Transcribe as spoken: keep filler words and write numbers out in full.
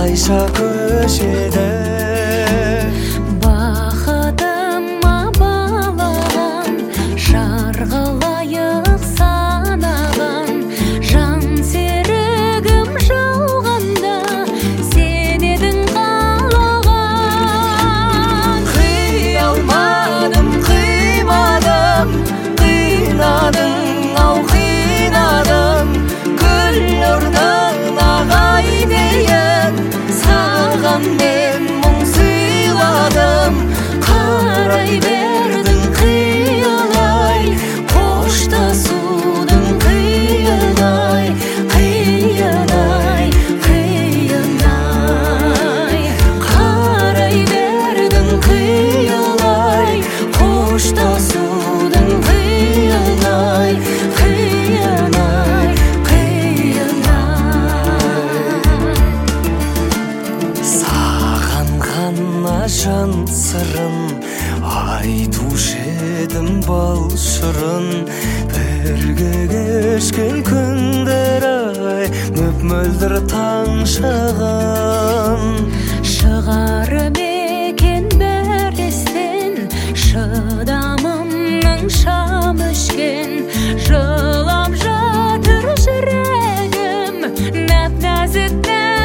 қалайша көшеді. Бақытыма балаған, жарғылайық санаған, жан серігім жауғанда сен едің қалаған. Қия алмадым, қимадым, қинадың ау қинадың, гүл нұрдың ағай дейін саған мен мұң сыйладым. Қарай бердің қиялай, қоштасудың қиынай, қиынай, қиынай. Қарай бердің қиялай, қоштасудың қиынай, қиынай, қиынай. Саған ғана жан сырын айтушы едім бал шырын. Бірге кешкен күндер ай мөп-мөлдір таң шағын. Шығарып екен бәрі естен, шыдамымның шам өшкен. Жылап жатыр жүрегім, нәп-нәзік